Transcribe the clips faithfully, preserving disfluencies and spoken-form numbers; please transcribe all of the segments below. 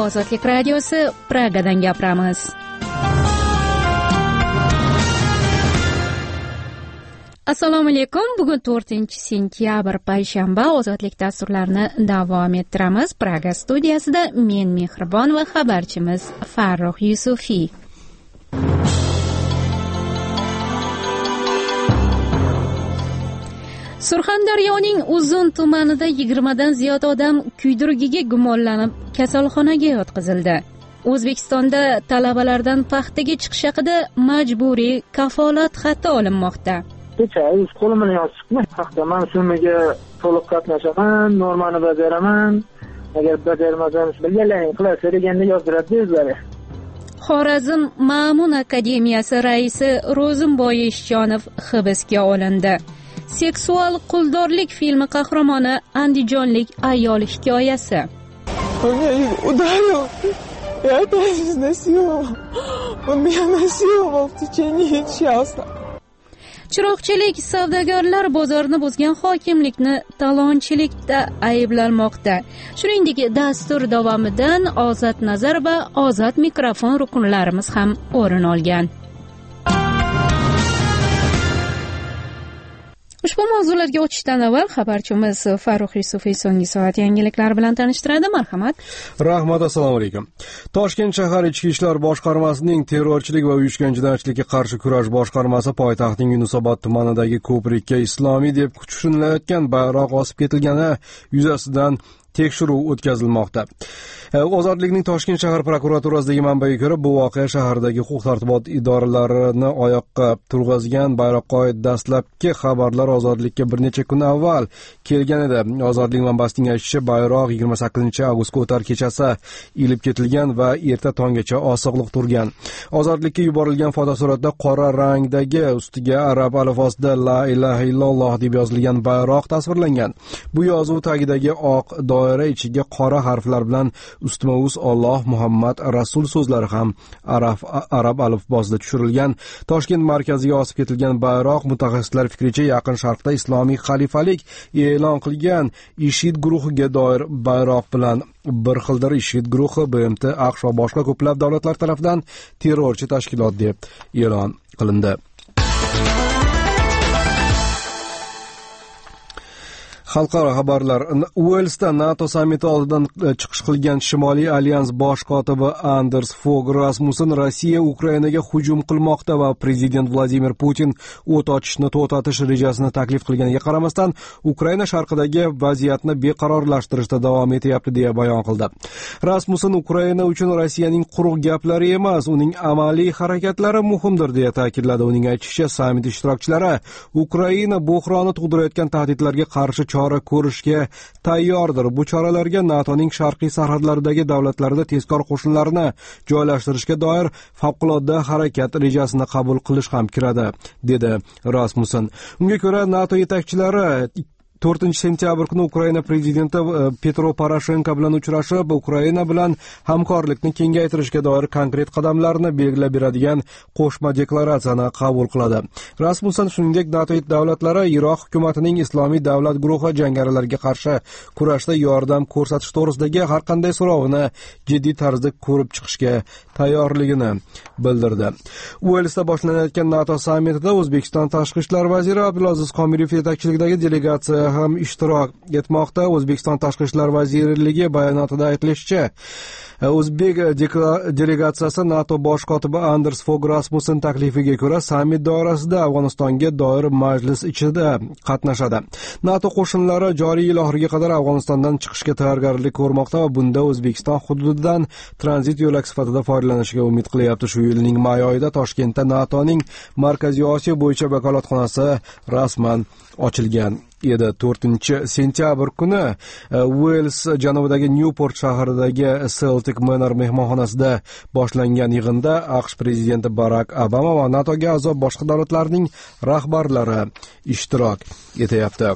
Ozodlik radiosi, Pragadan gapiramiz. Assalomu alaykum. Bugun to'rtinchi sentyabr payshanba. Ozodlik dasturlarini davom ettiramiz. Praga studiyasida men Mehribon va xabarchimiz Farruh Yusufiy. Surxondaryoning Uzun tumanida yigirmadan ziyod odam kuydirigiga gumonlanib kasalxonaga yotqizildi. O'zbekistonda talabalardan paxtaga chiqish haqida majburiy kafolat xati olinmoqda. Kecha o'z qo'lim bilan yozishmi? Paxta mavsumiga to'liq qatnashaman, normani bajaraman. Agar bajarmasam, bilganlaring qilasiz deganda yozdiradi o'zlari. Xorazm Ma'mun akademiyasi raisi Ro'zimboy Eshjonov hibsga olindi. Seksual quldorlik filmi qahramoni andijonlik ayol hikoyasi. Я опять изнасиловал. Он меня насиловал в течение часа. Chiroqchilik savdogarlar bozorini buzgan hokimlikni talonchilikda ayblanmoqda. Shuningdek, dastur davomidan Ozod nazar va Ozod mikrofon rukunlarimiz ham o'rin olgan. Ushbu mavzularga o'tishdan avval xabarchimiz Farruh Yusufiy so'nggi soat yangiliklar bilan tanishtiradi. Marhamat. Rahmat, assalomu alaykum. Toshkent shahar ichki ishlar boshqarmasining terrorchilik va uyushgan jinoyatchilikka qarshi kurash boshqarmasi poytaxtning Yunusobod tumanidagi ko'prikka islomiy deb tushunilayotgan bayroq osib ketilgani yuzasidan tekshiruv o'tkazilmoqda. Ozodlikning Toshkent shahar prokuraturasidagi manbaga ko'ra, bu voqea shahardagi huquq-tartibot idoralarini oyoqqa turg'azgan bayroqqa oid dastlabki xabarlar Ozodlikka bir necha kun avval kelgan edi. Ozodlik manbasining aytishicha, bayroq yigirma sakkizinchi avgustga o'tar kechasi ilib ketilgan va erta tonggacha osig'liq turgan. Ozodlikka yuborilgan fotosuratda qora rangdagi ustiga arab alifbosida la ilaha illalloh deb yozilgan bayroq tasvirlangan. Bu yozuv tagidagi oq doira ichiga qora harflar bilan ustma-ust Alloh Muhammad Rasul so'zlari ham arab arab alifbosida tushirilgan. Toshkent markaziga osib ketilgan bayroq mutaxassislar fikricha Yaqin Sharqda islomiy xalifalik e'lon qilgan IShID guruhiga doir bayroq bilan bir xildir. IShID guruhi B M T, AQSh va boshqa ko'plab davlatlar tomonidan terrorchi tashkilot deb e'lon qilindi. Xalqaro xabarlar. Uelsda NATO sammiti oldidan chiqish qilgan Shimoliy alyans bosh kotibi Anders Fogh Rasmussen Rossiya Ukrainaga hujum qilmoqda va prezident Vladimir Putin o't ochishni to'xtatish rejasini taklif qilganiga qaramasdan Ukraina sharqidagi vaziyatni beqarorlashtirishda davom etyapti deya bayon qildi. Rasmussen Ukraina uchun Rossiyaning quruq gaplari emas, uning amaliy harakatlari muhimdir deya ta'kidladi. Uning aytishicha, sammit ishtirokchilari Ukraina buhroni tug'dirayotgan tahdidlarga qarshi chora ko'rishga tayyordir. Bu choralarga NATOning sharqiy sarhadlaridagi davlatlarda tezkor qo'shinlarni joylashtirishga doir favqulodda harakat rejasini qabul qilish ham kiradi, dedi Rasmussen. Unga ko'ra, NATO yetakchilari to'rtinchi sentyabr kuni Ukraina prezidenti Petro Poroshenko bilan uchrashib, Ukraina bilan hamkorlikni kengaytirishga doir konkret qadamlarni belgilab beradigan qo'shma deklaratsiyani qabul qiladi. Rasmussen shuningdek NATO davlatlari Iroq hukumatining Islomiy davlat guruhi jangarilarga qarshi kurashda yordam ko'rsatish to'g'risidagi har qanday so'rovini jiddiy tarzda ko'rib chiqishga tayyorligini bildirdi. Uelsda boshlanayotgan NATO sammitida O'zbekiston tashqi ishlar vaziri Abdulaziz Komilov yetakchiligidagi delegatsiya ham ishtirok etmoqda. O'zbekiston tashqi ishlar vazirligi bayonotida aytilishicha, O'zbek delegatsiyasi NATO bosh kotibi Anders Fogh Rasmussen taklifiga ko'ra sammit doirasida Afg'onistonga doir majlis ichida qatnashadi. NATO qo'shinlari joriy yil oxiriga qadar Afg'onistondan chiqishga tayyorgarlik ko'rmoqda va bunda O'zbekiston hududidan tranzit yo'lak sifatida foydalanishga umid qilyapti. Shu yilning may oyida Toshkentda NATOning Markaziy Osiyo bo'yicha vakolatxonasi rasman ochilgan edi. to'rtinchi sentyabr kuni Uels janubidagi Newport shahridagi Celtic Manor mehmonxonasida boshlangan yig'inda AQSh prezidenti Barak Obama va NATOga a'zo boshqa davlatlarning rahbarlari ishtirok etyapti.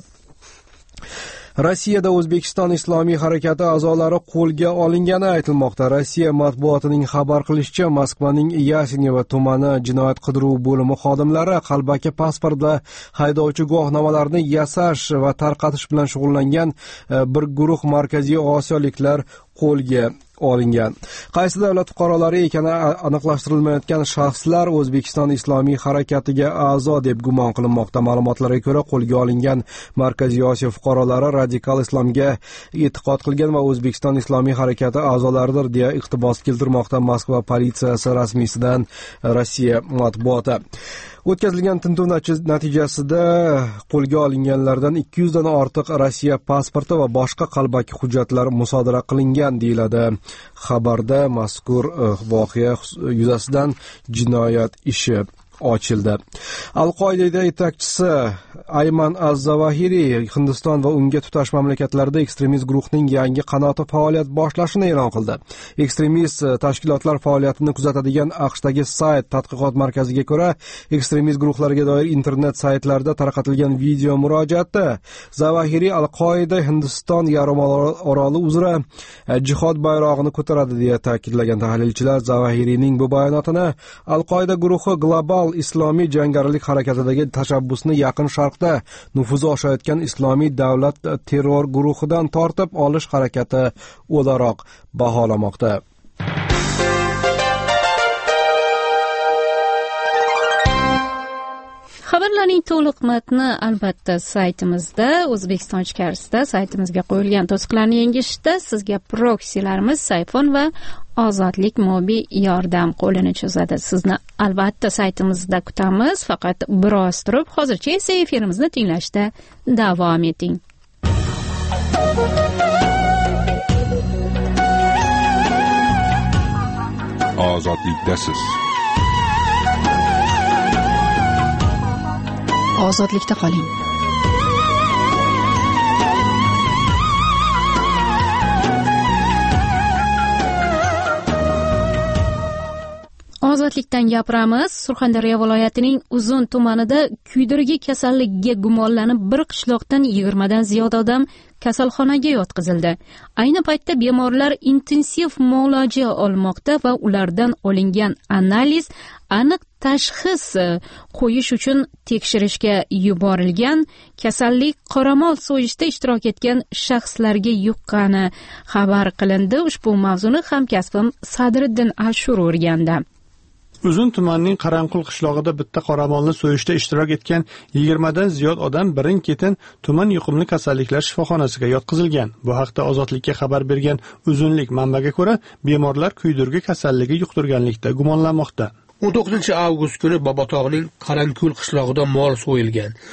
Rossiyada O'zbekiston Islomiy harakati a'zolari qo'lga olingani aytilmoqda. Rossiya matbuotining xabar qilishicha, Moskvaning Yasenevo tumani jinoyat qidiruv bo'limi xodimlari qalbaki pasportda haydovchi guvohnomalarini yasash va tarqatish bilan shug'ullangan bir guruh markaziy osiyoliklar qo'lga olingan. Qaysi davlat fuqarolari ekani aniqlashtirilmayotgan shaxslar O'zbekiston Islomiy harakatiga a'zo deb gumon qilinmoqda. Ma'lumotlarga ko'ra, qo'lga olingan Markaziy Osiyo fuqarolari radikal islomga e'tiqod qilgan va O'zbekiston Islomiy harakati a'zolaridir deya iqtibos keltirmoqda Moskva politsiyasi rasmiysidan Rossiya matbuoti. O'tkazilgan tintuv natijasida qo'lga olinganlardan ikki yuz dan ortiq Rossiya pasporti va boshqa qalbaki hujjatlar musodara qilingan deyiladi. Xabarda mazkur voqea yuzasidan jinoyat ishi ochildi. Al-Qoida yetakchisi Ayman Az-Zavahiri Hindiston va unga tutash mamlakatlarda ekstremist guruhning yangi qanoti faoliyat boshlashini e'lon qildi. Ekstremist tashkilotlar faoliyatini kuzatadigan AQShdagi sayt tadqiqot markaziga ko'ra, ekstremist guruhlarga doir internet saytlarda tarqatilgan video murojaatda Zavahiri Al-Qoida Hindiston yarimoroli uzra jihod bayrog'ini ko'taradi deya ta'kidlagan tahlilchilar Zavahirining bu bayonotini Al-Qoida guruhi global islomiy jangarilik harakatidagi tashabbusni yaqin sharqda nufuzi oshayotgan islomiy davlat terror guruhidan tortib olish harakati o'laroq baholamoqda. Xabarlarning to'liq matni albatta saytimizda, O'zbekiston ichkarisida saytimizga qo'yilgan to'siqlarni yengishda sizga proksilarimiz Sayfon va Ozodlik mobil yordam qo'lini cho'zadi. Sizni albatta saytimizda kutamiz, faqat biroz turib, hozircha esa efirimizni tinglashda davom eting. Ozodlikdasiz. Ozodlikda qoling. Ozodlikdan gapiramiz. Surxondaryo viloyatining Uzun tumanida kuydirgi kasalligiga gumonlanib bir qishloqdan yigirmadan ziyod odam kasalxonaga yotqizildi. Ayni paytda bemorlar intensiv muolaja olmoqda va ulardan olingan analiz aniq tashxis qo'yish uchun tekshirishga yuborilgan. Kasallik qoramol so'yishda ishtirok etgan shaxslarga yuqqani xabar qilindi. Ushbu mavzuni hamkasbim Sadriddin Ashur o'rgandi. Uzun tumanining Qaranqul qishlog'ida bitta qoramolni so'yishda ishtirok etgan yigirmadan ziyod odam birin-ketin tuman yuqumli kasalliklar shifoxonasiga yotqizilgan. Bu haqda Ozodlikka xabar bergan Uzunlik manbaga ko'ra, bemorlar kuydirgi kasalligi yuqtirganlikda gumonlanmoqda. o'n to'qqizinchi avgust kuni Bobotog'ning Qaranqul qishlog'ida mol so'yilgan.